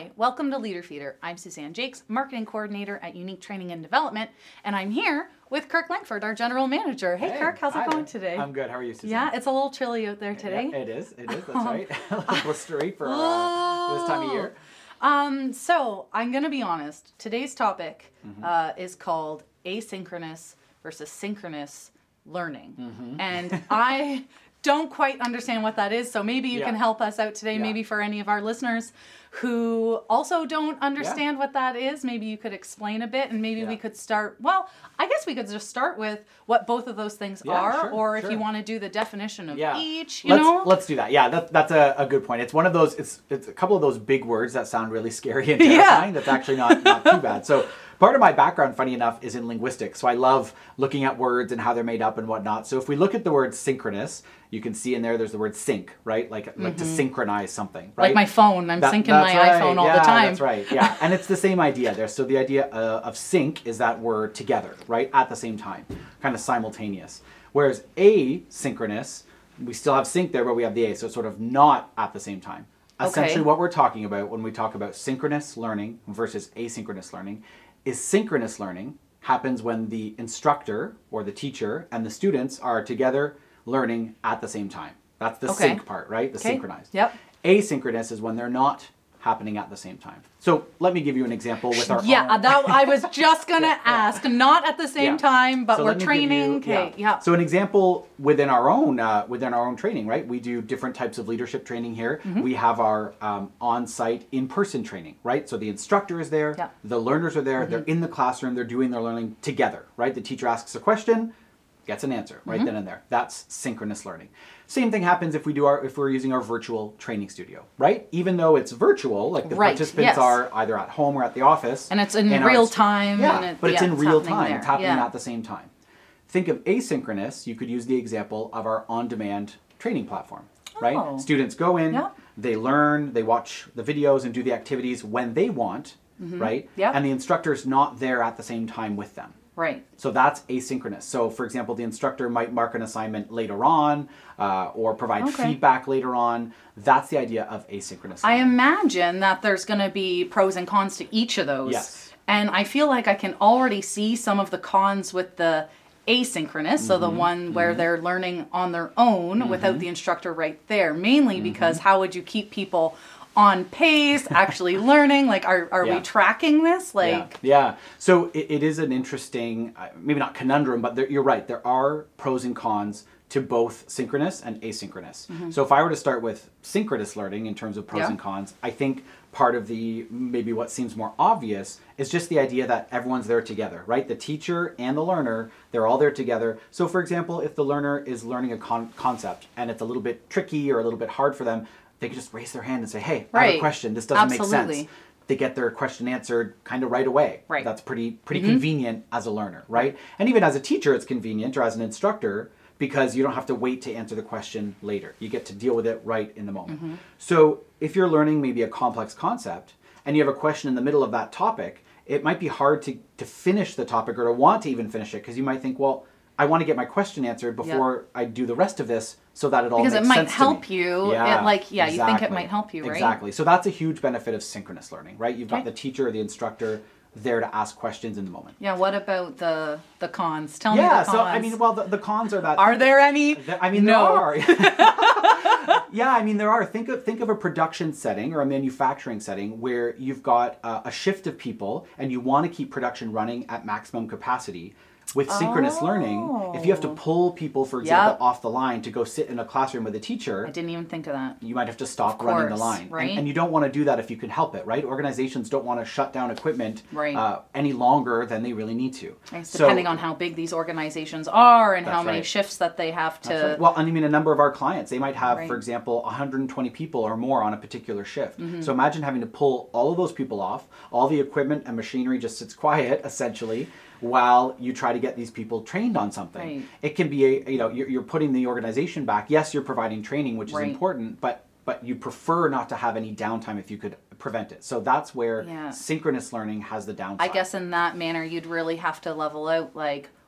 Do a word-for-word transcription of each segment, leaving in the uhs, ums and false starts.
Hi, welcome to Leader Feeder. I'm Suzanne Jakes, Marketing Coordinator at Unique Training and Development, and I'm here with Kirk Langford, our General Manager. Hey, hey Kirk, how's it going today? I'm good. How are you, Suzanne? Yeah, it's a little chilly out there today. Yeah, it is. It is. That's right. A little blistery for uh, this time of year. Um, so I'm going to be honest. Today's topic mm-hmm. uh, is called asynchronous versus synchronous learning, mm-hmm. and I don't quite understand what that is, so maybe you yeah. can help us out today, yeah. maybe for any of our listeners who also don't understand yeah. what that is. Maybe you could explain a bit, and maybe yeah. we could start, well, I guess we could just start with what both of those things yeah, are, sure, or if sure. you want to do the definition of yeah. each, you let's, know? Let's do that. Yeah, that, that's a, a good point. It's one of those, it's it's a couple of those big words that sound really scary and terrifying. Yeah. That's actually not, not too bad. So part of my background, funny enough, is in linguistics. So I love looking at words and how they're made up and whatnot. So if we look at the word synchronous, you can see in there, there's the word sync, right? Like mm-hmm. like to synchronize something, right? Like my phone. I'm that, syncing my right. iPhone all yeah, the time. That's right, yeah. And it's the same idea there. So the idea uh, of sync is that we're together, right? At the same time, kind of simultaneous. Whereas asynchronous, we still have sync there, but we have the A, so it's sort of not at the same time. Essentially okay. what we're talking about when we talk about synchronous learning versus asynchronous learning is synchronous learning happens when the instructor or the teacher and the students are together learning at the same time. That's the okay. sync part, right? The okay. synchronized. Yep. Asynchronous is when they're not happening at the same time. So let me give you an example with our yeah, own. that, I was just going to yeah, ask. Yeah. Not at the same yeah. time, but so we're training. You, okay, yeah. yeah. So an example within our own uh, within our own training, right? We do different types of leadership training here. Mm-hmm. We have our um, on-site, in-person training, right? So the instructor is there, yeah. the learners are there, mm-hmm. they're in the classroom, they're doing their learning together, right? The teacher asks a question, gets an answer right mm-hmm. then and there. That's synchronous learning. Same thing happens if we do our if we're using our virtual training studio, right? Even though it's virtual, like the right. participants yes. are either at home or at the office, and it's in real our, time. Yeah, and it, but it's yeah, in it's real time. there. It's happening yeah. at the same time. Think of asynchronous. You could use the example of our on-demand training platform, right? Oh. Students go in, yeah. they learn, they watch the videos and do the activities when they want, mm-hmm. right? Yeah. And the instructor's not there at the same time with them. Right. So that's asynchronous. So for example, the instructor might mark an assignment later on uh, or provide okay. feedback later on. That's the idea of asynchronous. I imagine that there's going to be pros and cons to each of those. Yes. And I feel like I can already see some of the cons with the asynchronous, mm-hmm. so the one where mm-hmm. they're learning on their own mm-hmm. without the instructor right there, mainly mm-hmm. because how would you keep people on pace, actually learning? Like, are are yeah. we tracking this? Like, yeah. yeah. So it, it is an interesting, uh, maybe not conundrum, but there, you're right. There are pros and cons to both synchronous and asynchronous. Mm-hmm. So if I were to start with synchronous learning in terms of pros yeah. and cons, I think part of the, maybe what seems more obvious is just the idea that everyone's there together, right? The teacher and the learner, they're all there together. So for example, if the learner is learning a con- concept and it's a little bit tricky or a little bit hard for them, they can just raise their hand and say, hey, I right. have a question. This doesn't Absolutely. make sense. They get their question answered kind of right away. Right. That's pretty pretty mm-hmm. convenient as a learner, right? And even as a teacher, it's convenient, or as an instructor, because you don't have to wait to answer the question later. You get to deal with it right in the moment. Mm-hmm. So if you're learning maybe a complex concept and you have a question in the middle of that topic, it might be hard to, to finish the topic or to want to even finish it, because you might think, well, I want to get my question answered before yep. I do the rest of this, so that it all because makes it might sense help to me. you. Yeah, it, like yeah, exactly. you think it might help you, right? Exactly. So that's a huge benefit of synchronous learning, right? You've okay. got the teacher or the instructor there to ask questions in the moment. Yeah. What about the the cons? Tell yeah, me the cons. so I mean, well, the, the cons are that. Are there any? There, I mean, no. there are. Yeah, I mean, there are. Think of think of a production setting or a manufacturing setting where you've got uh, a shift of people and you want to keep production running at maximum capacity. With synchronous oh. learning, if you have to pull people, for example, yep. off the line to go sit in a classroom with a teacher, I didn't even think of that. You might have to stop of running course, the line. Right? And, and you don't want to do that if you can help it, right? Organizations don't want to shut down equipment right. uh, any longer than they really need to. It's depending so, on how big these organizations are and how many right. shifts that they have to... Right. Well, I mean, a number of our clients, they might have, right. for example, one hundred twenty people or more on a particular shift. Mm-hmm. So imagine having to pull all of those people off, all the equipment and machinery just sits quiet, essentially, while you try to get these people trained on something. Right. It can be a, you know, you're, you're putting the organization back. Yes, you're providing training, which right. is important, but but you prefer not to have any downtime if you could prevent it. So that's where yeah. synchronous learning has the downside. I guess in that manner, you'd really have to level out, like,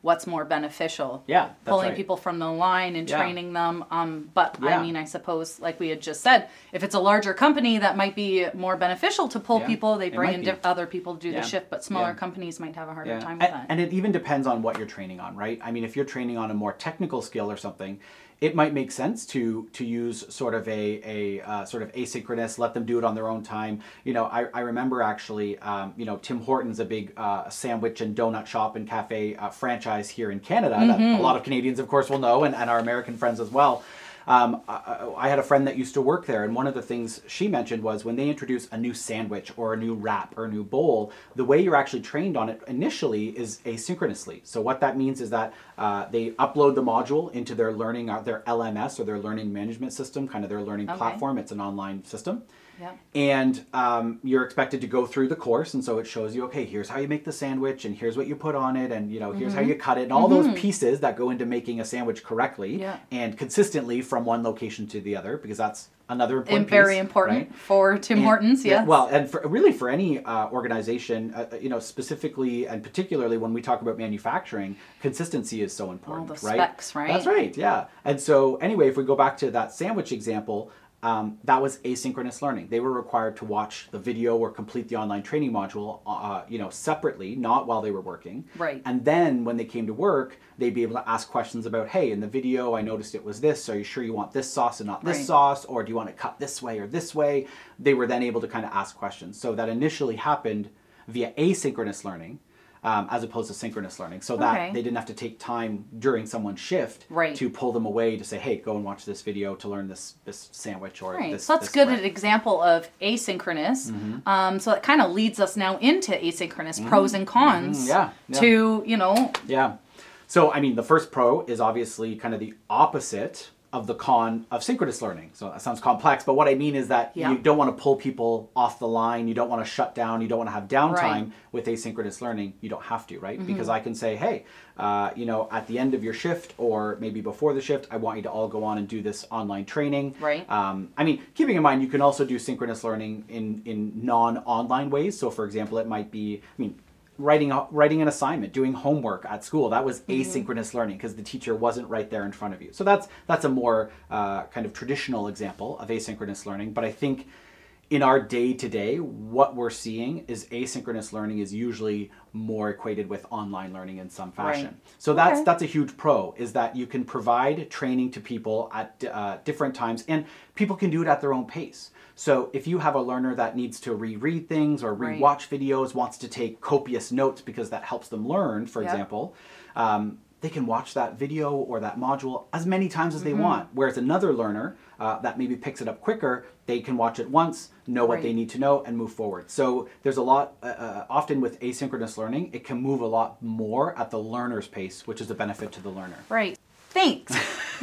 what's more beneficial. Yeah, that's pulling right. people from the line and Yeah. training them. Um, but Yeah. I mean, I suppose, like we had just said, if it's a larger company, that might be more beneficial to pull Yeah, people. They it bring might in be. diff- other people to do Yeah. the shift, but smaller Yeah. companies might have a harder Yeah. time with and, that. and it even depends on what you're training on, right? I mean, if you're training on a more technical skill or something, it might make sense to to use sort of a, a uh, sort of asynchronous, let them do it on their own time. You know, I, I remember actually, um, you know, Tim Hortons, a big uh, sandwich and donut shop and cafe uh, franchise here in Canada that a lot of Canadians, of course, will know, and, and our American friends as well. Um, I, I had a friend that used to work there, and one of the things she mentioned was when they introduce a new sandwich or a new wrap or a new bowl, the way you're actually trained on it initially is asynchronously. So what that means is that uh, they upload the module into their learning, uh, their L M S or their learning management system, kind of their learning Okay. platform. It's an online system. Yeah. And um, you're expected to go through the course, and so it shows you, okay, here's how you make the sandwich, and here's what you put on it, and you know, here's Mm-hmm. how you cut it, and all those pieces that go into making a sandwich correctly Yeah. and consistently from one location to the other, because that's another important And very piece, important right? for Tim And- Hortons, yeah, yes. Well, and for, really for any uh, organization, uh, you know, specifically and particularly when we talk about manufacturing, consistency is so important, the right? specs, right? That's right, yeah. And so anyway, if we go back to that sandwich example, um, that was asynchronous learning. They were required to watch the video or complete the online training module, uh, you know, separately, not while they were working. Right. And then when they came to work, they'd be able to ask questions about, hey, in the video, I noticed it was this. Are you sure you want this sauce and not this Right. sauce? Or do you want it cut this way or this way? They were then able to kind of ask questions. So that initially happened via asynchronous learning. Um, as opposed to synchronous learning, so that Okay. they didn't have to take time during someone's shift Right. to pull them away to say, hey, go and watch this video to learn this this sandwich or Right. this. So that's this good bread. an example of asynchronous. Mm-hmm. Um, so it kind of leads us now into asynchronous pros and cons. Mhm. Yeah, yeah. To you know, Yeah. So, I mean, the first pro is obviously kind of the opposite of the con of synchronous learning. So that sounds complex, but what I mean is that Yeah. you don't want to pull people off the line. You don't want to shut down. You don't want to have downtime Right. with asynchronous learning. You don't have to, right? Mm-hmm. Because I can say, hey, uh, you know, at the end of your shift or maybe before the shift, I want you to all go on and do this online training. Right. Um, I mean, keeping in mind, you can also do synchronous learning in, in non-online ways. So, for example, it might be, I mean, writing a, writing an assignment, doing homework at school. That was asynchronous learning because the teacher wasn't right there in front of you. So that's that's a more uh, kind of traditional example of asynchronous learning. But I think in our day to day, what we're seeing is asynchronous learning is usually more equated with online learning in some fashion. Right. So that's Okay. that's a huge pro, is that you can provide training to people at uh, different times, and people can do it at their own pace. So if you have a learner that needs to reread things or Right. rewatch videos, wants to take copious notes because that helps them learn, for Yep. example, um, they can watch that video or that module as many times as Mm-hmm. they want. Whereas another learner uh, that maybe picks it up quicker, they can watch it once, know what Right. they need to know, and move forward. So there's a lot, uh, uh, often with asynchronous learning, it can move a lot more at the learner's pace, which is a benefit to the learner. right. Thanks.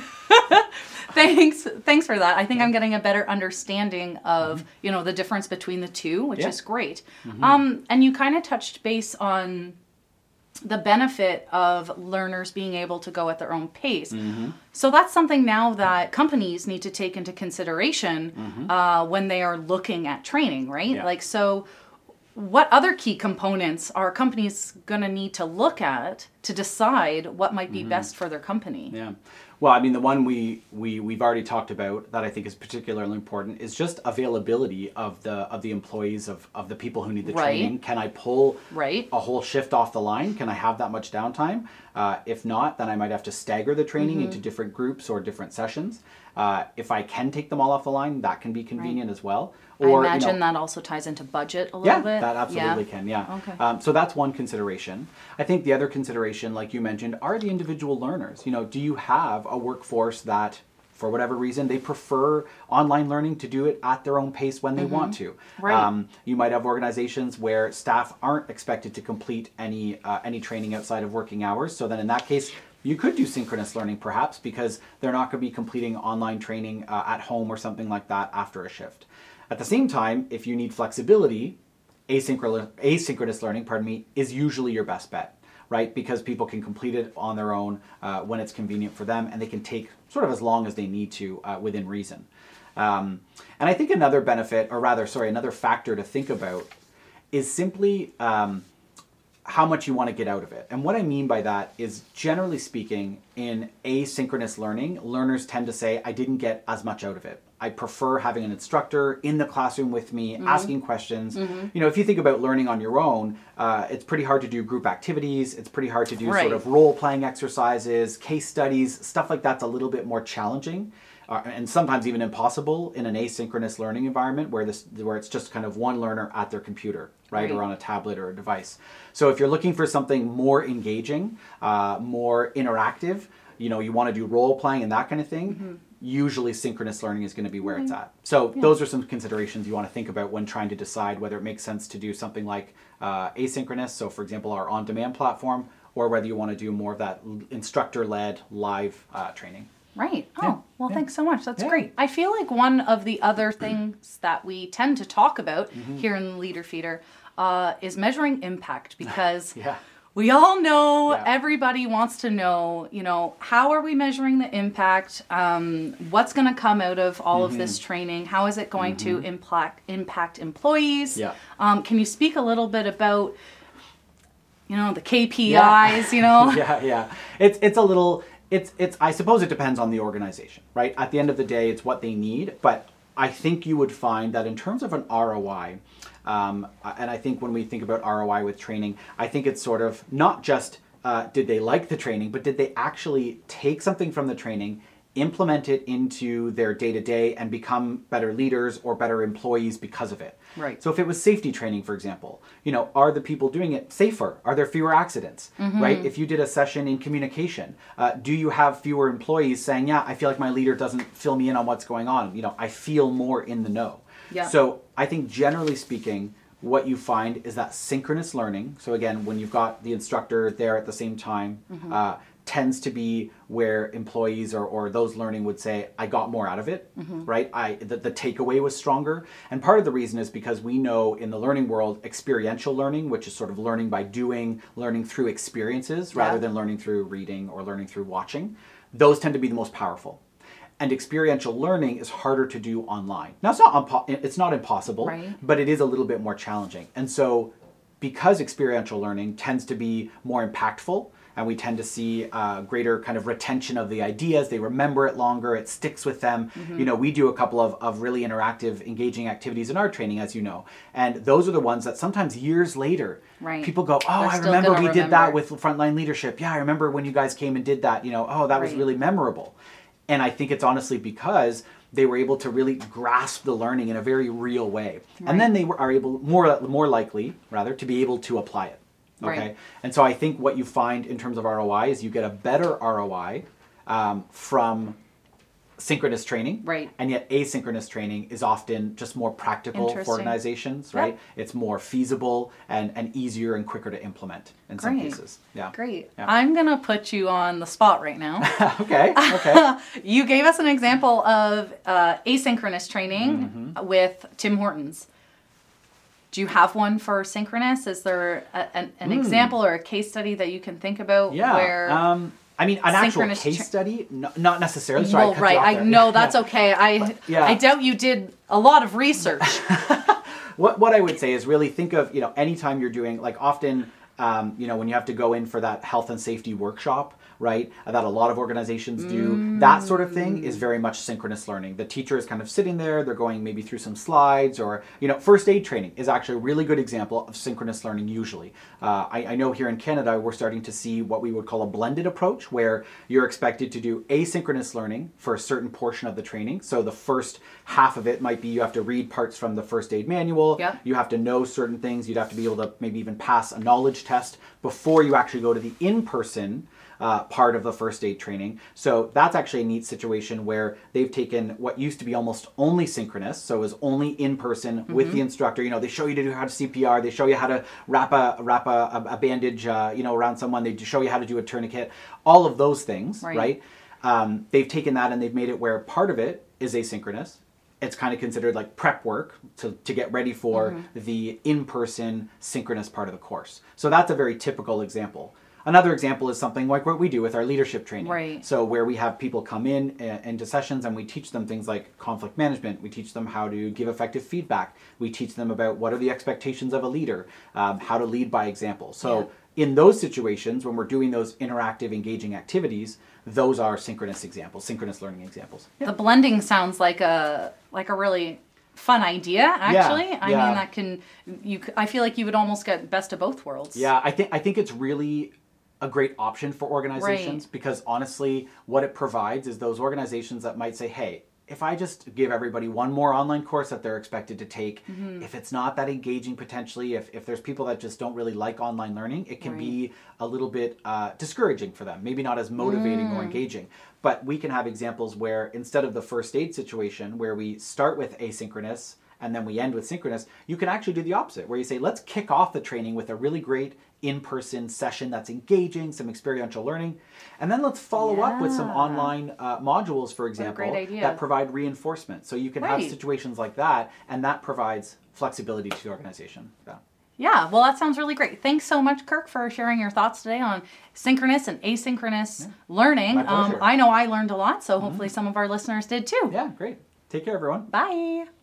Thanks. Thanks for that. I think I'm getting a better understanding of, you know, the difference between the two, which Yeah. is great. Um, and you kind of touched base on the benefit of learners being able to go at their own pace. So that's something now that companies need to take into consideration uh, when they are looking at training, right? Yeah. Like, so what other key components are companies going to need to look at to decide what might be best for their company? Yeah. Well, I mean, the one we, we, we've already talked about that I think is particularly important is just availability of the of the employees, of, of the people who need the Right. training. Can I pull Right. a whole shift off the line? Can I have that much downtime? Uh, if not, then I might have to stagger the training Mm-hmm. into different groups or different sessions. Uh, if I can take them all off the line, that can be convenient as well. I you imagine know, that also ties into budget a little yeah, bit. that absolutely can. Yeah. Okay. Um, so that's one consideration. I think the other consideration, like you mentioned, are the individual learners. You know, do you have a workforce that, for whatever reason, they prefer online learning to do it at their own pace when they want to? Right. Um, you might have organizations where staff aren't expected to complete any uh, any training outside of working hours. So then, in that case, you could do synchronous learning perhaps because they're not going to be completing online training uh, at home or something like that after a shift. At the same time, if you need flexibility, asynchronous, asynchronous learning, pardon me, is usually your best bet, right? Because people can complete it on their own uh, when it's convenient for them, and they can take sort of as long as they need to uh, within reason. Um, and I think another benefit, or rather, sorry, another factor to think about is simply um, how much you want to get out of it. And what I mean by that is, generally speaking, in asynchronous learning, learners tend to say, I didn't get as much out of it. I prefer having an instructor in the classroom with me, mm-hmm. asking questions. Mm-hmm. You know, if you think about learning on your own, uh, it's pretty hard to do group activities. It's pretty hard to do right. sort of role-playing exercises, case studies, stuff like that's a little bit more challenging. Uh, and sometimes even impossible in an asynchronous learning environment where this where it's just kind of one learner at their computer, right, right. or on a tablet or a device. So if you're looking for something more engaging, uh, more interactive, you know, you want to do role playing and that kind of thing, mm-hmm. usually synchronous learning is going to be where mm-hmm. it's at. So yeah. those are some considerations you want to think about when trying to decide whether it makes sense to do something like uh, asynchronous, so for example our on-demand platform, or whether you want to do more of that instructor-led live uh, training. Right. Oh, yeah. well, yeah. thanks so much. That's yeah. great. I feel like one of the other things that we tend to talk about mm-hmm. here in Leader Feeder uh, is measuring impact, because yeah. we all know, yeah. everybody wants to know, you know, how are we measuring the impact? Um, what's going to come out of all mm-hmm. of this training? How is it going mm-hmm. to impact, impact employees? Yeah. Um, can you speak a little bit about, you know, the K P Is, yeah. you know? yeah, yeah. It's, it's a little... It's, it's, I suppose it depends on the organization, right? At the end of the day, it's what they need. But I think you would find that in terms of an R O I, um, and I think when we think about R O I with training, I think it's sort of not just uh, did they like the training, but did they actually take something from the training, implement it into their day-to-day and become better leaders or better employees because of it. Right. So if it was safety training, for example, you know, are the people doing it safer? Are there fewer accidents, mm-hmm. right? If you did a session in communication, uh, do you have fewer employees saying, yeah, I feel like my leader doesn't fill me in on what's going on. You know, I feel more in the know. Yeah. So I think generally speaking, what you find is that synchronous learning, so again, when you've got the instructor there at the same time, mm-hmm. uh, tends to be where employees or, or those learning would say, I got more out of it, mm-hmm. right? I the, the takeaway was stronger. And part of the reason is because we know in the learning world, experiential learning, which is sort of learning by doing, learning through experiences rather yeah. than learning through reading or learning through watching, those tend to be the most powerful. And experiential learning is harder to do online. Now, it's not impo- it's not impossible, right. but it is a little bit more challenging. And so because experiential learning tends to be more impactful, and we tend to see uh, greater kind of retention of the ideas. They remember it longer. It sticks with them. Mm-hmm. You know, we do a couple of, of really interactive, engaging activities in our training, as you know. And those are the ones that sometimes years later, right. people go, oh, They're I still remember we remember. did that with frontline leadership. Yeah, I remember when you guys came and did that. You know, oh, that right. was really memorable. And I think it's honestly because they were able to really grasp the learning in a very real way. Right. And then they were, are able, more, more likely, rather, to be able to apply it. Okay, right. And so I think what you find in terms of R O I is you get a better R O I um, from synchronous training, right? And yet asynchronous training is often just more practical for organizations, right? Yep. It's more feasible and, and easier and quicker to implement in Great. some cases. Yeah, great. Yeah. I'm gonna put you on the spot right now. okay, okay. You gave us an example of uh, asynchronous training mm-hmm. with Tim Hortons. Do you have one for synchronous? Is there a, an, an mm. example or a case study that you can think about? Yeah. Where um, I mean, an actual case tra- study, no, not necessarily. Sorry, well, right. I know that's yeah. okay. I but, yeah. I doubt you did a lot of research. what what I would say is really think of, you know, anytime you're doing, like often, um, you know, when you have to go in for that health and safety workshop, right, that a lot of organizations do, mm. that sort of thing is very much synchronous learning. The teacher is kind of sitting there, they're going maybe through some slides, or, you know, first aid training is actually a really good example of synchronous learning usually. Uh, I, I know here in Canada, we're starting to see what we would call a blended approach, where you're expected to do asynchronous learning for a certain portion of the training. So the first half of it might be you have to read parts from the first aid manual, yeah. you have to know certain things, you'd have to be able to maybe even pass a knowledge test before you actually go to the in-person Uh, part of the first aid training. So that's actually a neat situation where they've taken what used to be almost only synchronous, so it was only in person mm-hmm. with the instructor. You know, they show you to do how to C P R, they show you how to wrap a wrap a, a bandage, uh, you know, around someone. They show you how to do a tourniquet. All of those things, right? right? Um, they've taken that and they've made it where part of it is asynchronous. It's kind of considered like prep work to, to get ready for mm-hmm. the in-person synchronous part of the course. So that's a very typical example. Another example is something like what we do with our leadership training. Right. So where we have people come in uh, into sessions and we teach them things like conflict management. We teach them how to give effective feedback. We teach them about what are the expectations of a leader, um, how to lead by example. So yeah. in those situations, when we're doing those interactive, engaging activities, those are synchronous examples, synchronous learning examples. Yeah. The blending sounds like a like a really fun idea, actually. Yeah, I yeah. mean, that can you. I feel like you would almost get best of both worlds. Yeah, I think I think it's really a great option for organizations right. because honestly, what it provides is those organizations that might say, hey, if I just give everybody one more online course that they're expected to take, mm-hmm. if it's not that engaging potentially, if, if there's people that just don't really like online learning, it can right. be a little bit uh, discouraging for them, maybe not as motivating mm. or engaging. But we can have examples where instead of the first aid situation where we start with asynchronous and then we end with synchronous, you can actually do the opposite, where you say, let's kick off the training with a really great in-person session that's engaging, some experiential learning, and then let's follow yeah. up with some online uh, modules, for example, that provide reinforcement. So you can right. have situations like that, and that provides flexibility to the organization. Yeah. Yeah, well, that sounds really great. Thanks so much, Kirk, for sharing your thoughts today on synchronous and asynchronous yeah. learning. My pleasure. Um, I know I learned a lot, so hopefully mm-hmm. some of our listeners did too. Yeah, great. Take care, everyone. Bye.